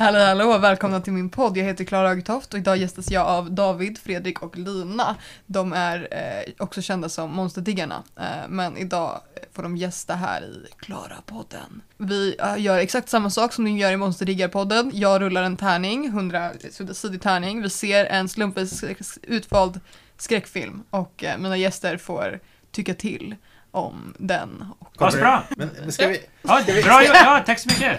Hallå, välkomna till min podd. Jag heter Klara Agetoft och idag gästas jag av David, Fredrik och Lina. De är också kända som Monsterdiggarna, men idag får de gästa här i Klara-podden. Vi gör exakt samma sak som ni gör i Monsterdiggar-podden. Jag rullar en tärning, 100-sidig tärning. Vi ser en slumpvis utvald skräckfilm och mina gäster får tycka till om den. Vad bra! Men ska vi... Ja, tack så mycket!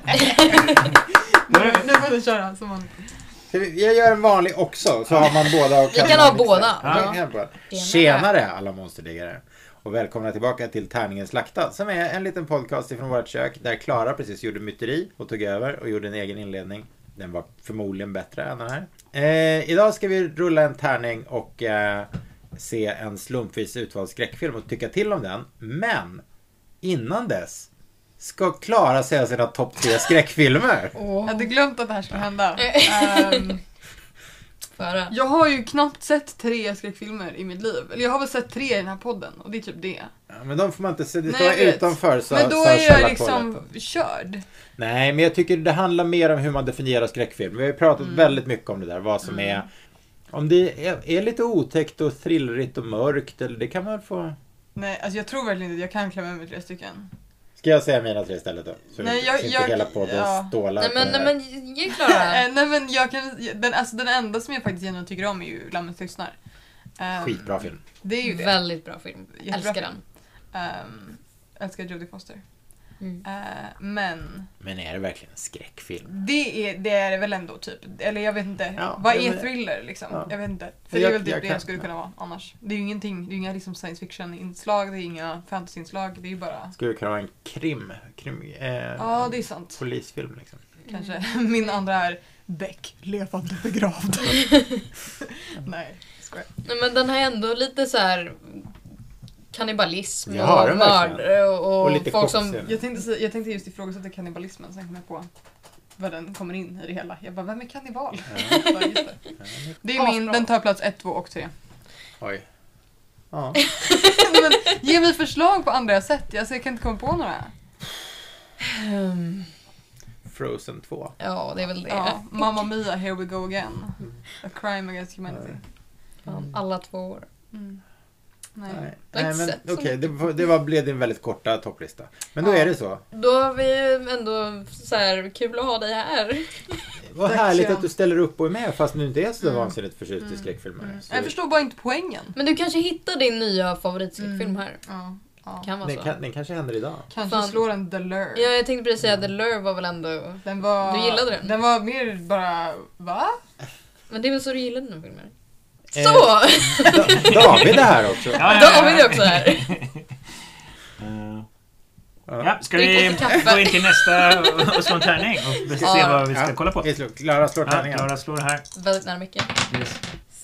Nu får du köra som man... Jag gör en vanlig också, så har man båda. Och vi kan ha båda. Ja. Tjenare alla monsterdiggare. Och välkomna tillbaka till Tärningen slaktad, som är en liten podcast ifrån vårt kök där Klara precis gjorde myteri och tog över och gjorde en egen inledning. Den var förmodligen bättre än den här. Idag ska vi rulla en tärning och se en slumpvis utvald skräckfilm och tycka till om den. Men innan dess ska Klara säga sina topp 3 skräckfilmer. Jag hade glömt att det här skulle hända. Jag har ju knappt sett 3 skräckfilmer i mitt liv. Eller jag har väl sett 3 i den här podden. Och det är typ det. Ja, men de får man inte se. Det står utanför. Så, men då så är jag liksom körd. Nej, men jag tycker det handlar mer om hur man definierar skräckfilm. Vi har ju pratat väldigt mycket om det där. Vad som är... Om det är lite otäckt och thrillrigt och mörkt. Eller det kan man få... Nej, alltså jag tror verkligen inte att jag kan klämma med 3 stycken. Ska jag säga mina 3 istället då? Så nej, inte hela podden stålar. Nej men ge Klara. Nej men jag kan... Den enda som jag faktiskt genuint tycker om är ju Lammens tystnad. Skitbra film. Det är ju det. Väldigt bra film. Jättebra Älskar film. Älskar Jodie Foster. Men är det verkligen en skräckfilm? Det är det väl ändå typ. Eller jag vet inte. Ja, vad är thriller liksom? Ja. Jag vet inte. För det är väl typ det skulle kunna vara annars. Det är ju ingenting. Det är inga liksom science fiction inslag. Det är inga fantasy inslag. Det är ju bara... Skulle det kunna vara en krim ja, det är sant. Polisfilm liksom. Kanske. Min andra är Beck, levande begravd. Nej, skojar. Nej men den har ändå lite så här kannibalism och mördare och lite folk som... Jag tänkte just ifrågasätta kannibalismen, sen kom jag på vad den kommer in i det hela. Jag bara, vem är kannibal? Ja. Det är min, den tar plats 1, 2 och 3. Oj. Ja. Men, ge mig förslag på andra sätt. Jag kan inte komma på några. Frozen 2. Ja, det är väl det. Ja, Mamma Mia, Here We Go Again. A Crime Against Humanity. Alla 2 år. Nej. Men okej, det blev din väldigt korta topplista. Men då är det så. Då har vi ändå så här kul att ha dig här. Vad härligt att du ställer upp och är med fast du inte är så vansinnigt förtjust i skräckfilmer. Jag förstår bara inte poängen. Men du kanske hittar din nya favoritskräckfilm här. Ja. Kan vara så. Den kanske händer idag. Kanske slår en The Lure. Ja, jag tänkte precis säga The Lure var väl ändå... Du gillade den? Den var mer bara... Va? Men det är väl så du gillade den filmen? Så! David är här också. David är också här. Ja, ska vi gå in till nästa och slå en tärning och se vad vi ska kolla på? Klara slår tärningen. Klara slår här. Väldigt nära mycket. Yes.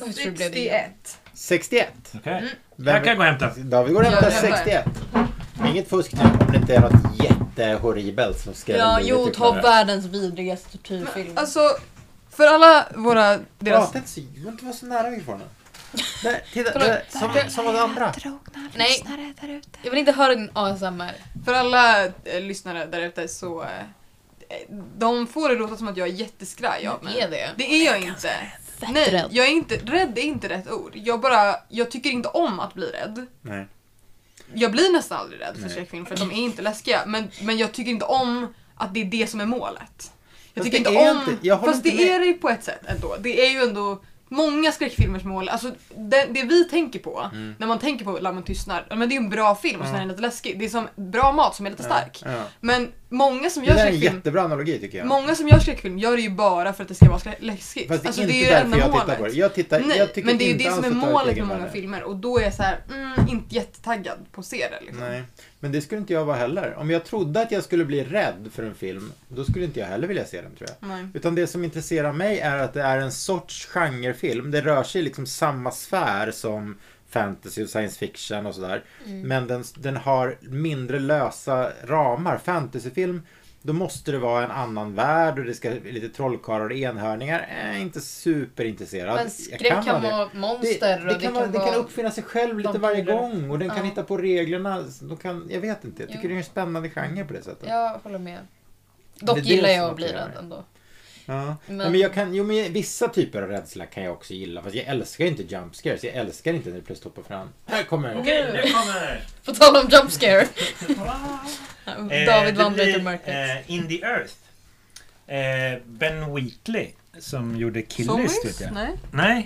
61. Okej. Här kan jag gå och hämta. David går och hämtar 61. Inget fusk nu om det inte är något jättehorribelt som ska... Ja, ta världens vidrigaste tortyrfilm. Alltså, för alla våra... Deras... Du inte vara så nära mikrofonen. Nej, titta, som de andra. Nej, jag vill inte höra din ASMR. För alla lyssnare där ute så... de får det låta som att jag är jätteskraj av mig. Det är jag inte. Nej, jag är inte... Rädd är inte rätt ord. Jag tycker inte om att bli rädd. Nej. Jag blir nästan aldrig rädd för skräckfilm för att de är inte läskiga. Men jag tycker inte om att det är det som är målet. Jag tycker inte om... Fast det är det ju på ett sätt ändå. Det är ju ändå... Många skräckfilmers mål, alltså det vi tänker på när man tänker på Lammen tystnar, men det är ju en bra film och sen är den lite läskig. Det är som bra mat som är lite stark. Men många som gör skräckfilm... Det är en jättebra analogi tycker jag. Många som gör skräckfilm gör det ju bara för att det ska vara läskigt. Fast det är alltså, inte det är ju därför jag målet. tittar på det. Jag tycker men det är ju inte det som är alls att målet med många filmer. Och då är jag så här, inte jättetaggad på att se det liksom. Nej, men det skulle inte jag vara heller. Om jag trodde att jag skulle bli rädd för en film, då skulle inte jag heller vilja se den tror jag. Nej. Utan det som intresserar mig är att det är en sorts genrefilm. Det rör sig liksom samma sfär som fantasy och science fiction och sådär. Men den har mindre lösa ramar. Fantasyfilm, då måste det vara en annan värld och det ska lite trollkarlar och enhörningar. Jag är inte superintresserad. Men skräck kan vara monster. Det kan uppfinna sig själv lite varje gång och den kan hitta på reglerna. Jag vet inte, jag tycker det är en spännande genre på det sättet. Jag håller med. Dock gillar jag att bli rädd ändå. Ja. Men jag kan, men vissa typer av rädsla kan jag också gilla. Fast jag älskar inte jump scares. Jag älskar inte när det plötsligt hoppar fram. Här kommer Okej, nu kommer på tal om jump scare. David vandrar till mörkret. In the Earth. Ben Wheatley som gjorde Killist, vet jag. Nej.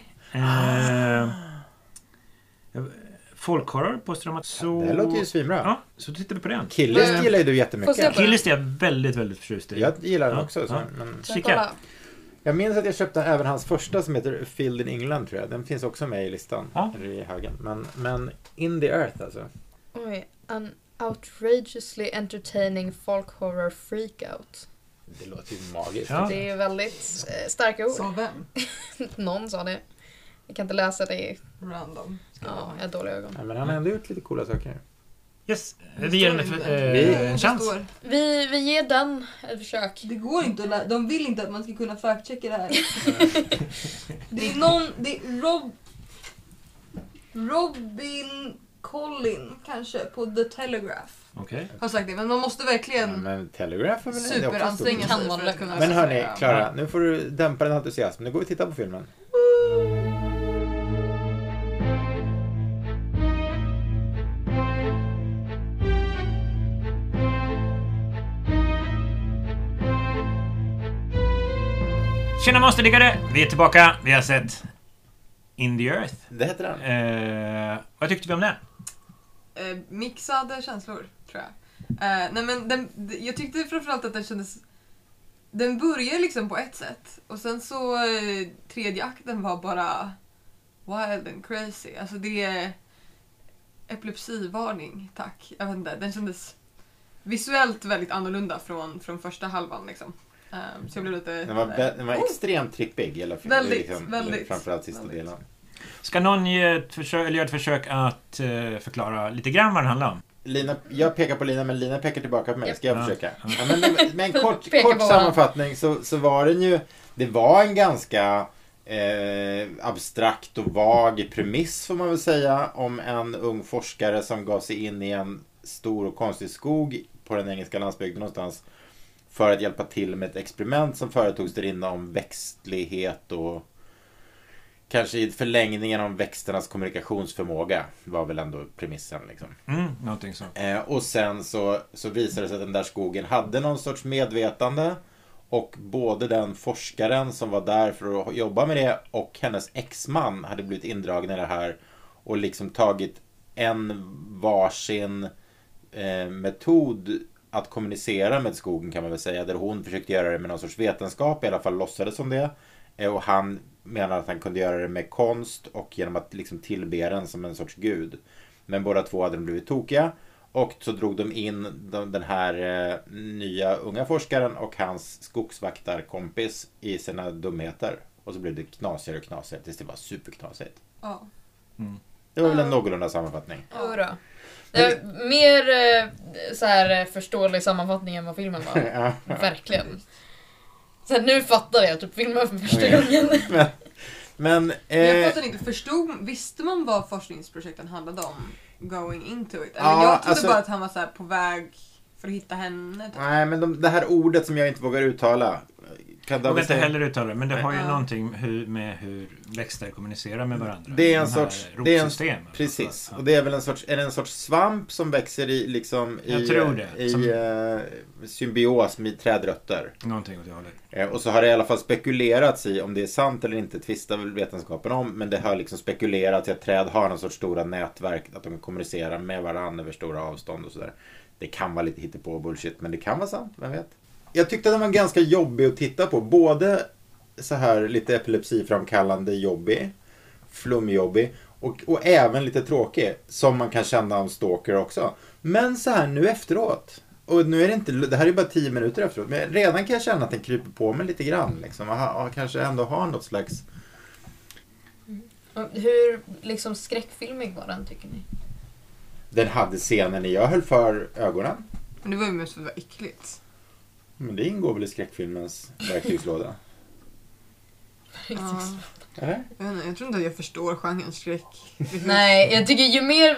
Folkhorror påstår de att så... Det låter ju svinbra. Ja, så tittar vi på den. Killist gillar ju du jättemycket. Killist är jag väldigt, väldigt förtjust i. Jag gillar den också. Så, men... Jag minns att jag köpte även hans första som heter Field in England, tror jag. Den finns också med i listan. Eller i högen. Men In the Earth alltså. Oj, an outrageously entertaining folk horror freakout. Det låter ju magiskt. Ja. Det är väldigt starka ord. Så vem? Någon sa det. Jag kan inte läsa det. Random. Ja, jag har dåliga ögon. Ja, men han har ändå gjort lite coola saker. Yes, vi ger den en chans. Vi ger den ett försök. Det går inte att de vill inte att man ska kunna fact-checka det här. Det är Robin Collin kanske på The Telegraph. Okej. Har sagt det, men man måste verkligen men Telegraph är väl superanstränga sig för att kunna. Men hörni, Klara, nu får du dämpa den entusiasm. Nu går vi och tittar på filmen. Tjena monsterdiggare, vi är tillbaka. Vi har sett In the Earth. Det heter den. Vad tyckte vi om den? Mixade känslor, tror jag. Nej, men jag tyckte framförallt att den kändes... Den börjar liksom på ett sätt. Och sen så tredje akten var bara wild and crazy. Alltså det är epilepsivarning, tack. Jag vet inte, den kändes visuellt väldigt annorlunda från första halvan liksom. Så jag blev lite... Den var extremt trippig. Väldigt. Framförallt sista delen. Ska någon göra ett försök att förklara lite grann vad den handlar om? Lina, jag pekar på Lina, men Lina pekar tillbaka på mig. Ska jag försöka? Ja, men en kort sammanfattning så var den ju... Det var en ganska abstrakt och vag premiss, får man väl säga, om en ung forskare som gav sig in i en stor och konstig skog på den engelska landsbygden någonstans för att hjälpa till med ett experiment som företogs där inne om växtlighet och kanske i förlängningen om växternas kommunikationsförmåga var väl ändå premissen liksom. Någonting så. Och sen så visade det sig att den där skogen hade någon sorts medvetande, och både den forskaren som var där för att jobba med det och hennes exman hade blivit indragna i det här och liksom tagit en varsin metod att kommunicera med skogen, kan man väl säga, där hon försökte göra det med någon sorts vetenskap, i alla fall låtsades som det, och han menar att han kunde göra det med konst och genom att liksom tillbe den som en sorts gud. Men båda två hade de blivit tokiga, och så drog de in den här nya unga forskaren och hans skogsvaktarkompis i sina dumheter, och så blev det knasigare och knasigare tills det var superknasigt. Ja. Det var väl en någorlunda sammanfattning. Ja då. Det är mer så här förståelig sammanfattning än vad filmen var. Verkligen. Så nu fattar jag typ filmen för första gången. Men jag fattar inte, visste man vad forskningsprojekten handlade om going into it? Eller jag trodde bara att han var så här på väg för att hitta henne. Typ. Nej, men det här ordet som jag inte vågar uttala. Jag vågar inte heller uttala det, men det har ju någonting med hur växter kommunicerar med varandra. Det är en sorts rotsystem. Precis. Och det är väl en sorts svamp som växer i liksom i symbios med trädrötter. Någonting åt det hållet. Och så har det i alla fall spekulerats i om det är sant eller inte, tvistar väl vetenskapen om, men det har liksom spekulerats i att träd har någon sorts stora nätverk, att de kommunicerar med varandra över stora avstånd och sådär. Det kan vara lite hittepå bullshit, men det kan vara sant, vem vet. Jag tyckte att den var ganska jobbig att titta på. Både så här lite epilepsiframkallande jobbig, flumjobbig, och även lite tråkig, som man kan känna om Stalker också. Men så här nu efteråt, och nu är det inte, det här är bara 10 minuter efteråt, men redan kan jag känna att den kryper på mig lite grann liksom, och kanske ändå har något slags... Hur liksom skräckfilmig var den, tycker ni? Den hade scenen när jag höll för ögonen. Men det var ju mest för att det var äckligt. Men det ingår väl i skräckfilmens verktygslåda. Eller? Jag tror inte att jag förstår genren skräck. Nej, jag tycker ju mer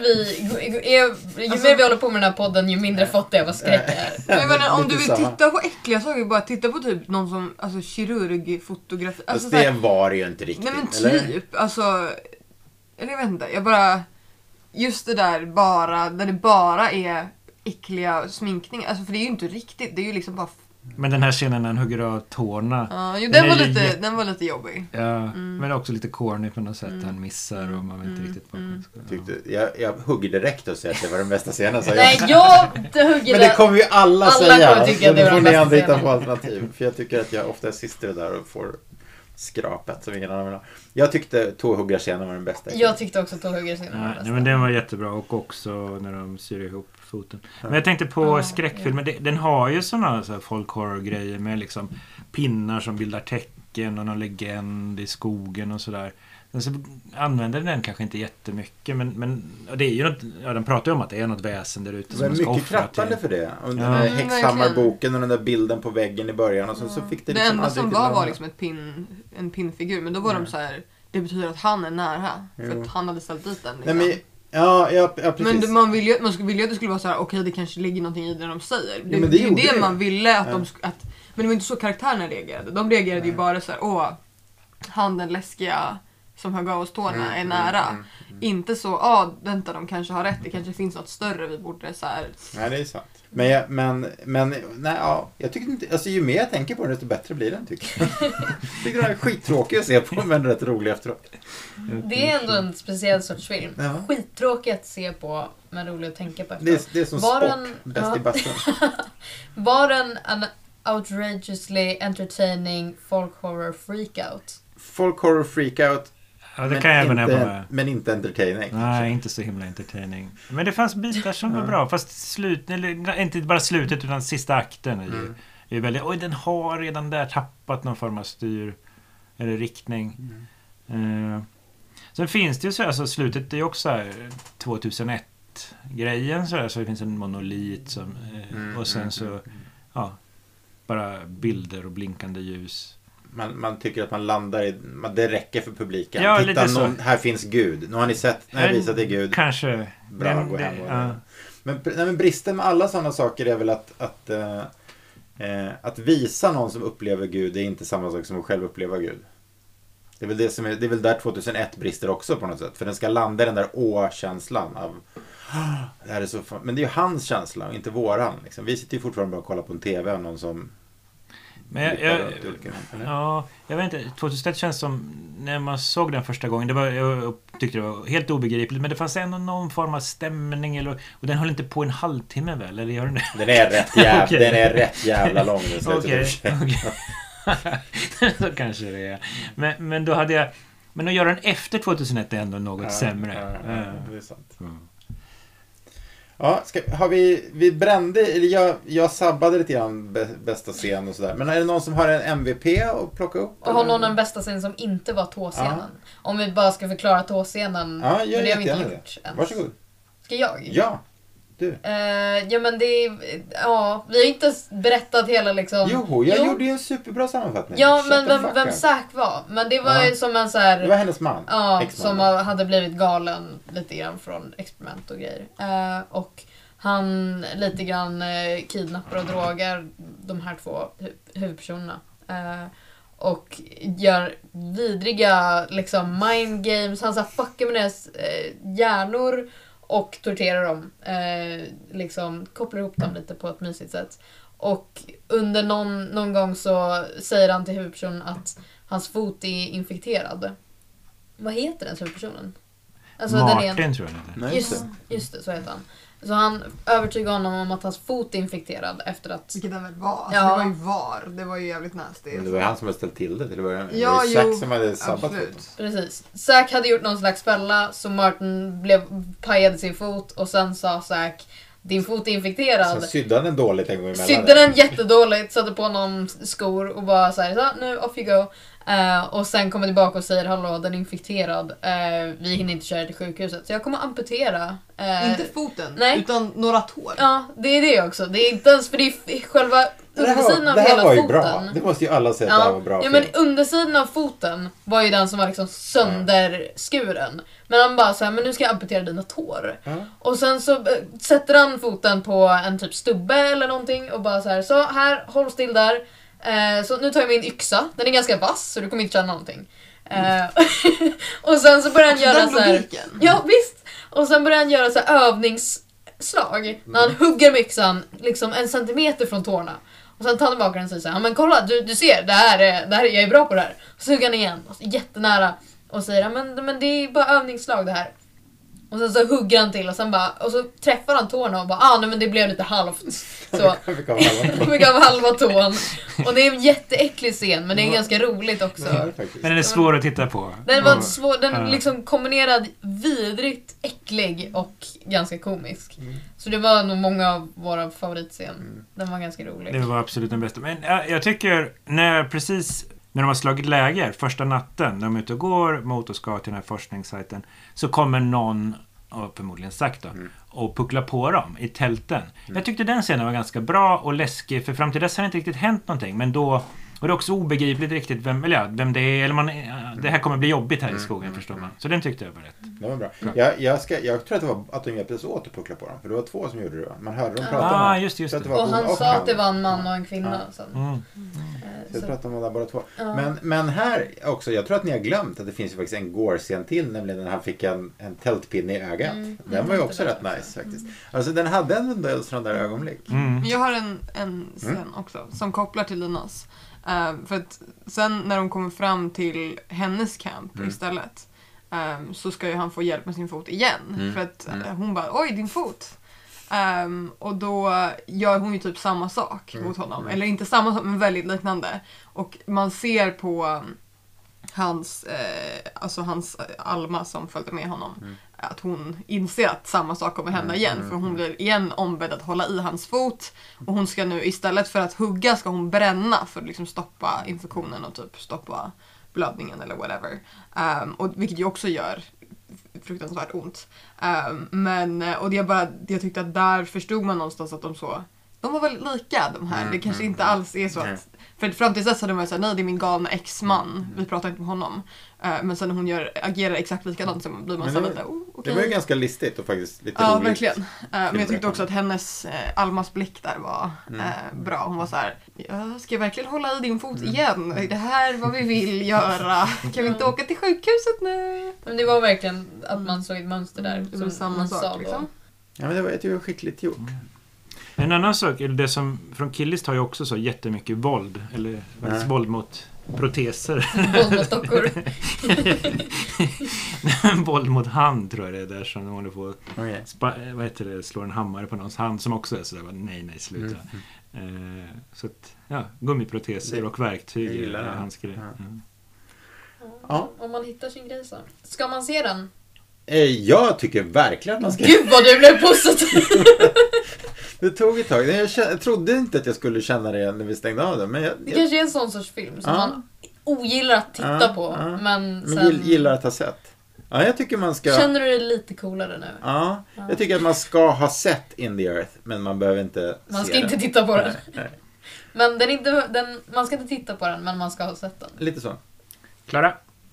vi håller på med den här podden, ju mindre fattar jag vad skräck är. Jag menar, om du vill titta på äckliga saker, bara titta på typ någon som, alltså kirurgfotografi. Alltså, det var ju inte riktigt. Nej men typ, eller? Alltså, eller jag vet inte, jag bara, just det där bara, där det bara är äckliga sminkningar, alltså för det är ju inte riktigt, det är ju liksom bara. Men den här scenen när han hugger av tårna. Ja, jo, den var lite jobbig. Ja, men också lite corny på något sätt. Han missar och man vet inte riktigt vad man ska. Jag hugger direkt och säger att det var den bästa scenen. Så Nej, jag hugger. Men det kommer ju alla säga. Tycka så då får ni andra hitta på alternativ. För jag tycker att jag ofta sitter där och får skrapet som ingen annan vill ha. Jag tyckte tåhuggarscenen var den bästa. Jag tyckte också tåhuggarscenen var den bästa. Nej, men den var jättebra, och också när de syr ihop foten. Men jag tänkte på skräckfilmer. Den har ju såna så folk horror-grejer med liksom pinnar som bildar tecken och någon legend i skogen och sådär. Sen så använder den kanske inte jättemycket, men det är ju något, den pratar ju om att det är något väsen där ute som man ska offra till. Det är mycket krattande för det. Och den där häxhammarboken och den där bilden på väggen i början. Och så fick det liksom enda som var liksom en pinnfigur, men då var de så här, det betyder att han är nära. För att han hade ställt dit den. Liksom. Nej, Ja, precis. Men man ville ju att det skulle vara så här: okej, det kanske ligger någonting i det de säger. Det är ju det man ville att men det var inte så karaktärerna reagerade. De reagerade ju bara så här: han den läskiga som högg av oss tårna är nära. Inte så, vänta, de kanske har rätt. Det kanske finns något större vi borde så här. Nej, det är sant. Men nej, jag tycker inte, alltså ju mer jag tänker på det desto bättre blir den, tycker jag. Jag tycker det är skittråkigt att se på, men rätt rolig efteråt. Det är ändå en speciell sorts film. Ja. Skittråkigt att se på, men roligt att tänka på efteråt. Det är som sport, bäst i bastun. Var den en outrageously entertaining folk horror freakout? Folk horror freakout. Ja, det kan jag gå ner på. Men inte entertaining. Nej, inte så himla entertaining. Men det fanns bitar som var bra. Fast inte bara slutet utan sista akten är väldigt, den har redan där tappat någon form av styr eller riktning. Sen finns det ju så här, så slutet är ju också här 2001-grejen så det finns en monolit som, och sen så bara bilder och blinkande ljus. Man tycker att man landar i, det räcker för publiken. Ja, titta, här finns Gud. Nu har ni sett, när jag visat det Gud. Kanske. Bra, gå hem. Men bristen med alla sådana saker är väl att visa någon som upplever Gud är inte samma sak som att själv uppleva Gud. Det är väl det är väl där 2001 brister också på något sätt. För den ska landa i den där känslan av det här är så fan. Men det är ju hans känsla och inte våran. Liksom. Vi sitter ju fortfarande bara och kollar på en tv av någon som. Men jag vet inte, 2001 känns som när man såg den första gången, jag tyckte det var helt obegripligt, men det fanns ändå någon form av stämning och den höll inte på en halvtimme väl, eller gör den det? Den är rätt jävla lång. Okej. Så kanske det är. Men då hade jag, men att göra den efter 2001 är ändå något sämre. Det är sant. Ja, vi brände, eller jag sabbade lite grann bästa scen och sådär. Men är det någon som har en MVP att plocka upp? Och har någon en bästa scen som inte var tåscenen? Ja. Om vi bara ska förklara tåscenen. Ja, det har vi inte gjort än. Varsågod. Ska jag? Ja, du. Ja, men det är, vi har inte berättat hela liksom. Jo, jag gjorde ju en superbra sammanfattning. Ja, men vem Zack var? Men det var ju som en så här. Det var hennes man. Ja, som hade blivit galen lite grann från experiment och grejer. Och han lite grann kidnappar och drogar de här två huvudpersonerna. Och gör vidriga liksom mind games. Han så fuckar med deras hjärnor och torterar dem. Liksom kopplar ihop dem lite på ett mysigt sätt. Och under någon gång så säger han till huvudpersonen att hans fot är infekterad. Vad heter den huvudpersonen? Alltså, Martin tror jag det. Just det, så heter han. Så han övertygar honom om att hans fot är infekterad efter att. Vilket den väl var. Alltså, det var ju det var ju jävligt nasty. Men det var han som hade ställt till det. Det var Zack som hade sabbat fot. Precis. Zack hade gjort någon slags fälla, så Martin pajade sin fot och sen sa Zack: din fot är infekterad. Så sydde han den dåligt en gång emellan. Sydde den jättedåligt, satte på någon skor och bara så nu off you go. Och sen kommer tillbaka och säger: hallå, den är infekterad. Vi hinner inte köra till sjukhuset. Så jag kommer amputera. Inte foten, utan några tår. Ja, det är det också. Det är inte ens, för det är själva undersidan av det här hela var ju foten. bra. Det måste ju alla säga att det här var bra. Ja, men undersidan av foten var ju den som var liksom sönderskuren. Men han bara så här, men nu ska jag amputera dina tår. Och sen så sätter han foten på en typ stubbe eller någonting och bara så här, håll still där. Så nu tar jag min yxa. Den är ganska vass så du kommer inte känna någonting. Och sen så börjar han göra så här. Ja, visst. Och sen börjar han göra så här övningsslag. När han hugger med yxan liksom 1 centimeter från tårna. Och sen tar han tillbaka den och säger så här, men kolla, du ser, det här jag är bra på det här. Och så hugger han igen, jättenära. Och säger, men det är bara övningsslag det här. Och sen så hugger han till och sen bara, och så träffar han tårna och bara, nej men det blev lite halvt. Så fick av halva tån. Och det är en jätteäcklig scen, men det är ganska roligt också. Men den är svår att titta på. Den var svår, den liksom kombinerad vidrigt äcklig och ganska komisk. Så det var nog många av våra favoritscen. Den var ganska rolig. Det var absolut den bästa. Men jag tycker, när de har slagit läger första natten, när de är ute och går mot och ska till den här forskningssajten, så kommer någon, och förmodligen sagt då, och puckla på dem i tälten. Jag tyckte den scenen var ganska bra och läskig, för fram till dess har det inte riktigt hänt någonting, men då, och det är också obegripligt riktigt vem det är, eller det här kommer bli jobbigt här i skogen, förstår man. Så den tyckte jag var rätt. Det var bra. Jag tror att det var att de hjälptes åt att puckla på dem, för det var 2 som gjorde det. Man hörde dem prata om just det. Och han sa att det var en man och en kvinna. Så jag tror att de var där bara 2. Men här också, jag tror att ni har glömt att det finns ju faktiskt en gore-scen till, nämligen när han fick en tältpinne i ögat. Den var ju också rätt nice faktiskt. Alltså den hade en del sådana där ögonblick. Jag har en scen också som kopplar till Linas. För att sen när de kommer fram till hennes camp istället, så ska ju han få hjälp med sin fot igen. För att hon bara, oj din fot. Och då gör hon ju typ samma sak mot honom. Eller inte samma sak, men väldigt liknande. Och man ser på hans Alma som följde med honom, att hon inser att samma sak kommer hända igen. För hon blir igen ombedd att hålla i hans fot. Och hon ska nu, istället för att hugga, ska hon bränna för att liksom stoppa infektionen och typ stoppa blödningen eller whatever. Och vilket ju också gör fruktansvärt ont. Och jag tyckte att där förstod man någonstans att de var väldigt lika de här. Det kanske inte alls är så att, för fram till dess hade man sagt, nej det är min galna ex-man, vi pratar inte med honom. Men sen när hon agerar exakt likadant så blir man så lite, okay. Det var ju ganska listigt och faktiskt lite roligt. Ja, verkligen. Men jag tyckte också att hennes Almas blick där var bra. Hon var så här, jag ska verkligen hålla i din fot igen. Det här är vad vi vill göra. Kan vi inte åka till sjukhuset nu? Men det var verkligen att man såg ett mönster där. Det var samma sak liksom. Ja, men det var skickligt gjort. En annan sak, eller det som från Killist har ju också så jättemycket våld, eller våld mot proteser. Våld mot stockor. Våld mot hand tror jag det är där som de håller på slår en hammare på någons hand som också är sådär, nej sluta. Så att, gummiproteser och verktyg är hans grej. Ja. Om man hittar sin grej så. Ska man se den? Jag tycker verkligen att man ska. Gud vad du blev positiv. Det tog ett tag. Jag trodde inte att jag skulle känna det när vi stängde av det. Men det kanske är en sån sorts film som man ogillar att titta på. Men sen gillar att ha sett. Ja, jag tycker man ska. Känner du dig lite coolare nu? Ja, jag tycker att man ska ha sett In the Earth. Men man behöver inte man se ska inte den. titta på den. Nej. Men man ska inte titta på den, men man ska ha sett den. Lite så. Klara?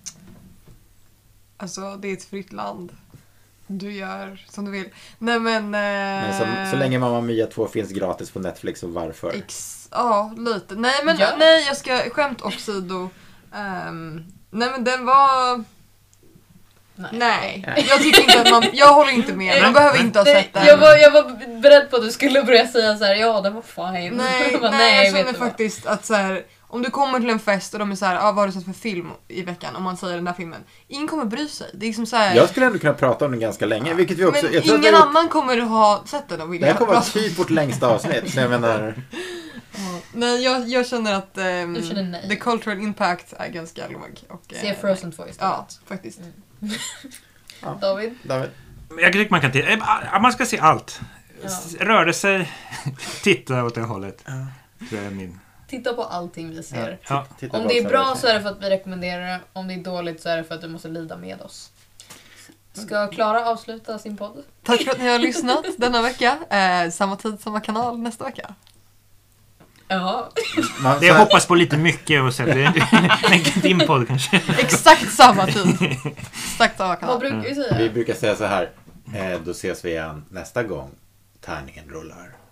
Alltså, det är ett fritt land. Du gör som du vill. Nej men så länge Mamma Mia 2 finns gratis på Netflix, och varför? Lite. Nej, jag ska skämt åsido. Nej men den var... Nej. Jag tycker inte att jag håller inte med. Man behöver inte ha sett den. Jag var beredd på att du skulle börja säga så här, ja den var fine. Nej, jag känner faktiskt att så här, om du kommer till en fest och de är så här, vad har du sett för film i veckan? Om man säger den där filmen. Ingen kommer bry sig. Det är liksom så här, jag skulle ändå kunna prata om den ganska länge. Vilket vi också, men ingen annan kommer ha sett den och vilja prata. Det här kommer vara typ vårt längsta avsnitt. Så jag menar... Nej, jag känner att the cultural impact är ganska låg. Se Frozen 2 istället. Ja, faktiskt. David? Jag tycker man kan man ska se allt. Röra sig, titta åt det hållet. Det är min. Titta på allting vi ser. Ja. Om det är bra så är det för att vi rekommenderar det. Om det är dåligt så är det för att du måste lida med oss. Ska Klara avsluta sin podd? Tack för att ni har lyssnat denna vecka. Samma tid, samma kanal nästa vecka. Ja. Det jag hoppas på lite mycket och sätta din podd kanske. Exakt samma tid. Exakt samma kanal. Vad brukar vi säga? Vi brukar säga så här. Då ses vi igen nästa gång tärningen rullar.